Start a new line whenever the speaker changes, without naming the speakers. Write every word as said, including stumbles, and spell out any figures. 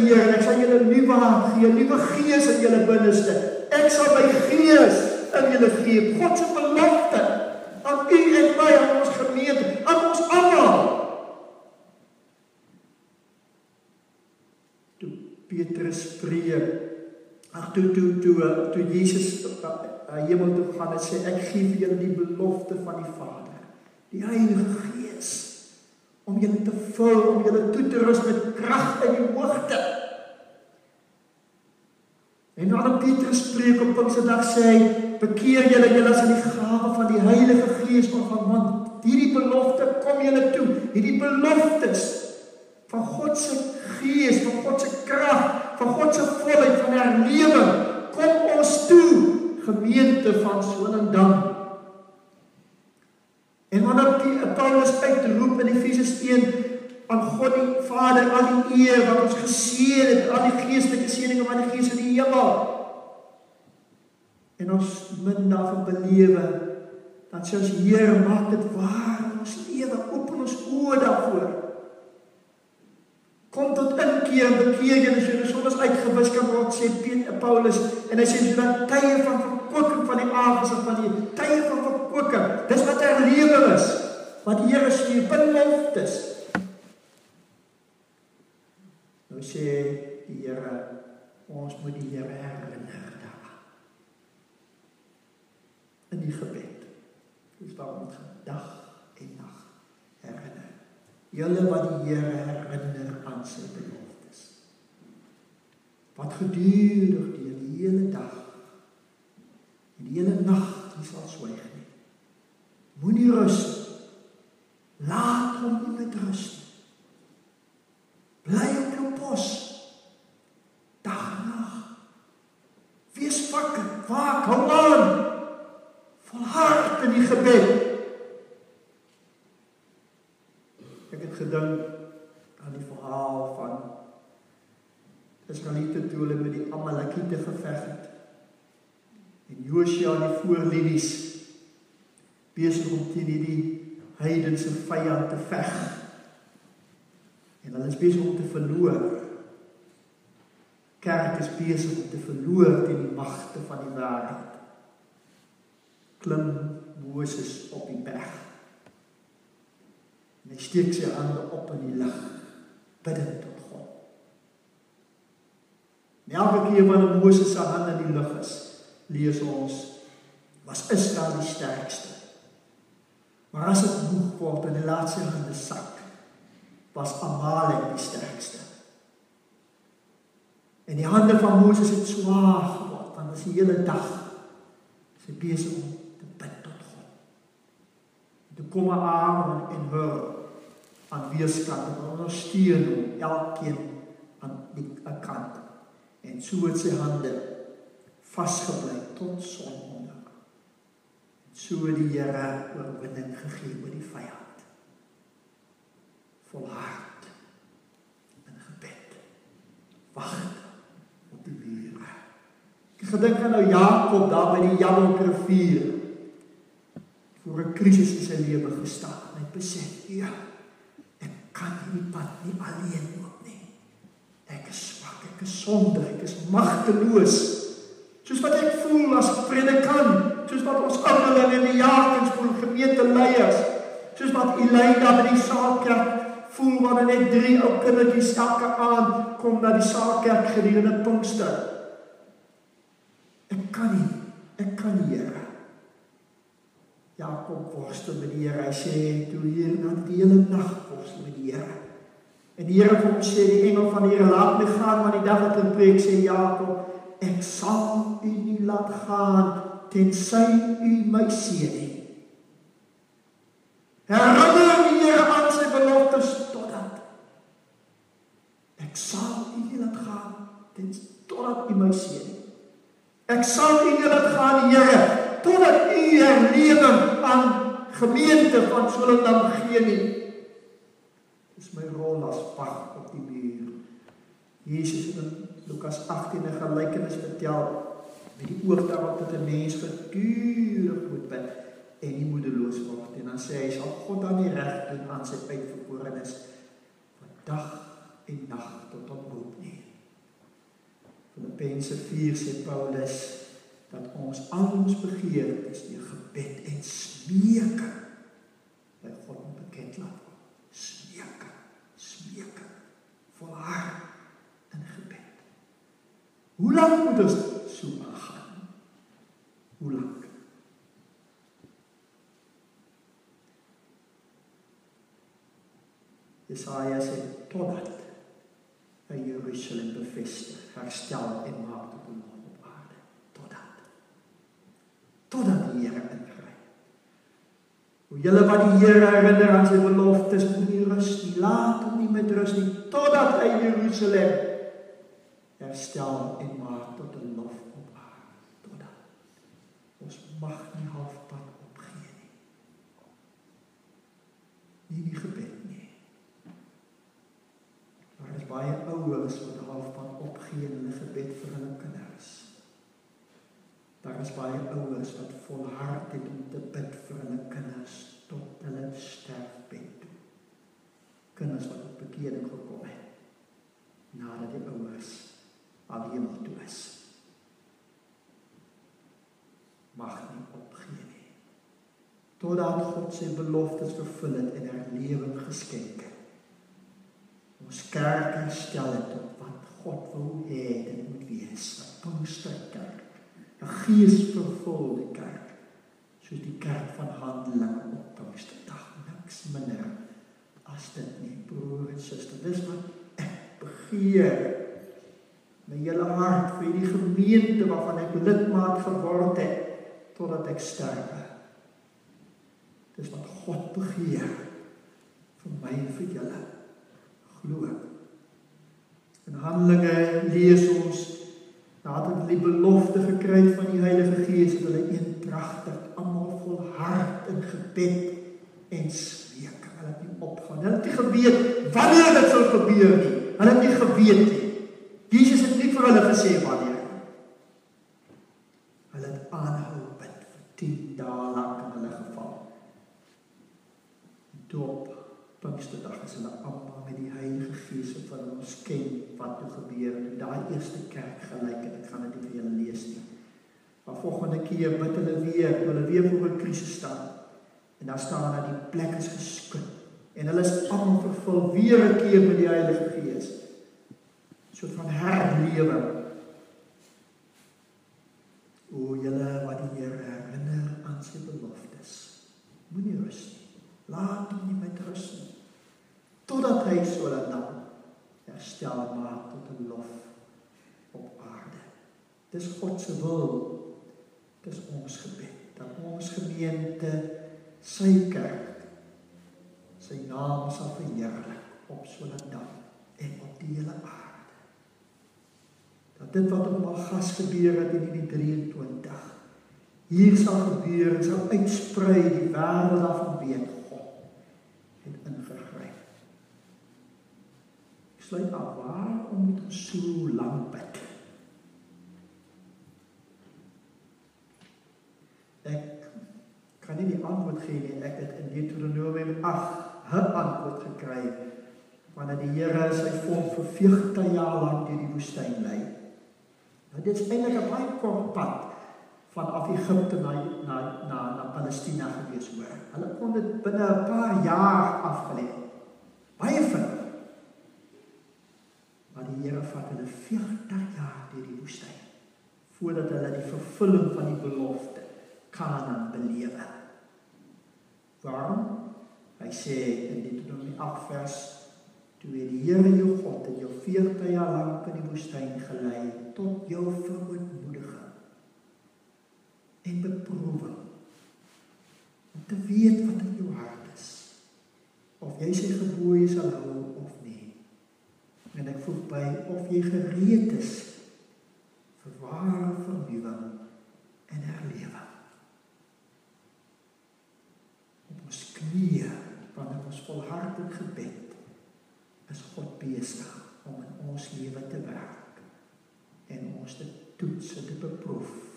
die Here, en ek sal julle 'n nuwe hart gee, 'n nuwe gees in julle binneste. Ek sal my gees in julle gee. God se belofte aan u en my, aan ons gemeente, aan ons almal. Toe Petrus preek, ag toe toe toe toe Jesus uh, hemel toe gaan en sê, ek gee vir julle die belofte van die Vader, die Heilige Gees, om julle te vul, om julle toe te rus met krag in die hoogte. En nadat Petrus preek op Pinksterdag sê hy, bekeer julle, julle sal die gawe van die Heilige Gees ontvang, want hierdie belofte kom julle toe, hierdie beloftes van God se Gees, van God se krag, van God se volheid, van herlewing, kom ons toe, gemeente van Swellendam. En wanneer die Paulus uitroep in Efesiërs een aan God die Vader, al die eer wat ons geseën het, al die geestelike seëninge van die Gees in die hemel. En ons min daarvan belewe, dan sê ons, Heer, maak dit waar in ons lewe, open ons oë daarvoor. Kom tot inkeer en bekeer julle, sodat soms uitgewis kan word, sê Paulus, en hy sê, sodat tye van verkwikking van die aangesig van die tye van verkwikking, dis wat herlewing is, wat die Here stuur, beloftes. Nou sê die Here, ons moet die Here herinner daaraan. In die gebed. Dis waar ons dag en nag herinner. Julle wat die Here herinner aan sy beloftes. Wat gedurig deur die hele dag en die hele nag nie sal swyg nie. Moenie rus. Laat hom nie met rus nie. Bly op jou pos. Dag en nag. Wees wakker, waak, hou aan. Volhard in die gebed. Ek het gedink aan die verhaal van Israeliete toe hulle met die Amalekiete geveg het. En Josua die voorlinies besig om teen hierdie heidense vyand te veg. En hulle is besig om te verloor. Kerk is besig om te verloor teen die magte van die wêreld. Klim Moses op die berg. En hy steek sy hande op in die lug, bidend tot God. En elke keer wanneer Moses sy hande in die lug is, lees ons, was Israel die sterkste. Maar as het moeg word en hy laat sy hande sak, was Amalek die sterkste. En die hande van Moses het swaar geword, want dit is die hele dag, sy besig om te bid tot God. En toe kom Aaron en Hur aan weerskant, en ondersteun hom, elkeen aan die kant. En so het sy hande vastgebly tot sononder. En so het die Here oorwinning gegee oor die vyand. Volhard in gebed. Wag op die muur. Ek gedink aan nou Jakob daar by die Jabok-rivier voor 'n krisis in sy lewe gestaan. En hy besef, ja, ek kan hierdie pad nie alleen loop nie. Ek is swak, ek is sonde, ek is magteloos. Soos wat ek voel as predikant, soos wat ons ouderlinge in die jaardiens voel, gemeenteleiers, soos wat Elida by die Saalkerk voel, wanneer net drie ou kindertjies elke aand kom na die Saalkerk gedurende Pinkster. Ek kan nie, ek kan nie, Here. Jakob worstel met die Here, hy sê, toe hier na die hele nacht worstel met die Here. En die Here vir hom sê, die engel van die Here, laat my gaan, want die dag het in preek, sê Jakob, ek sal u nie laat gaan, tensy u my seën nie. Herinner die Here aan sy beloftes totdat. Ek sal u nie laat gaan, tensy totdat u my seën nie. Ek sal u nie laat gaan, Here, totdat u herlewing aan gemeente van Swellendam gee nie. Dis my rol as pag op die muur. Jesus in Lukas agttien 'n gelykenis vertel met die oog daarop dat 'n mens gedurig moet bid en nie moedeloos word. En dan sê hy, sal God dan nie reg doen aan sy uitverkorenes van dag en nag tot op roep nie. Filippense vier sê Paulus, dat ons al ons begeertes deur gebed en smeeking by God moet bekend laat word. Smeeking, smeeking, volhard in gebed. Hoe lang moet ons so aangaan? Hoe lang? Jesaja sê, totdat hy Jerusalem bevestig, herstel en maak tot 'n land op aarde. Totdat. Totdat die Here ingryp. Hoe julle wat die Here herinner aan sy beloftes, moet nie rus nie, laat hom nie met rus nie, totdat hy Jerusalem herstel en maak tot 'n lof op aarde. Totdat. Ons mag nie halfpad opgee nie. Nie die gebed nie. Daar is baie ouers wat halfpad opgee in hulle gebed vir hulle kinders. Daar is baie ouers wat volhard het om te bid vir hulle kinders tot hulle sterfbed toe. Kinders wat op bekering gekom het, nadat die ouers al hemel toe is. Mag nie opgee nie. Totdat God sy beloftes vervul het en herlewing geskenk het. Ons kerk herstel het tot wat God wil hê dit moet wees, 'n Pinksterkerk, 'n geesvervulde kerk, soos die kerk van Handelinge op Pinksterdag, niks minder as dit nie, broer en suster. Dis wat ek begeer, my hele hart vir die gemeente waarvan ek lidmaat geword het, totdat ek sterwe. Dis wat God begeer, vir my en vir julle. Glo. In Handelinge lees ons, nadat hulle die belofte gekry het van die Heilige Gees, het hulle eendragtig, almal volhard in gebed en smeek. Hulle het nie opgaan. Hulle het nie geweet wanneer dit sal gebeur nie. Hulle het nie geweet nie. Jesus het nie vir hulle gesê wanneer. Hulle het aanhou bid vir tien dae lank in hulle geval. Doop Pinksterdag is hulle almal met die Heilige Gees wat hulle ons ken wat toe gebeur in daai eerste kerk gelyk en ek gaan dit nie vir julle lees nie. Maar volgende keer bid hulle weer, hulle weer voor 'n krisis staan. En daar staan dat die plek is geskud en hulle is almal vervul weer 'n keer met die Heilige Gees. So van herlewing. O julle wat die Here herinner aan sy beloftes. Moenie rus nie. Laat hom nie met rus nie. Totdat hy so dan herstel maak tot 'n lof op aarde. Dis God se wil. Dis ons gebed. Dat ons gemeente, sy kerk, sy naam sal verheerlik op so dan en op die hele aarde. Dat dit wat op Malgas gebeur het in die drieëntwintig, hier sal gebeur en sal uitsprei die wêreld daarvan weet. Het ingegryp. Ek sluit af, waarom moet ons so lang bid? Ek kan nie die antwoord gee nie, ek het in Deuteronomium agt 'n antwoord gekry, wanneer die Here sy volk vir vyftig jaar lank deur die woestyn lei. Nou dit is eintlik 'n baie kort pad vanaf Egipte na, na, na, na Palestina gewees hoor. Hulle kon dit binne 'n paar jaar afgelê. Baie vinnig. Maar die Here vat hulle vyftig jaar deur die woestyn, voordat hulle die vervulling van die belofte Kanaan belewe. Waarom? Hy sê in Deuteronomium agt vers, toe het die Here jou God in jou vyftig jaar lank in die woestyn gelei, tot jou verootmoediging en beproewing, om te weet wat in jou hart is, of jy sy gebooie sal hou of nie. En ek voeg by, of jy gereed is vir ware vernuwing en herlewing. Op ons knieë, wanneer ons volhard in gebed, is God besig om in ons lewe te werk en ons te toets en te beproef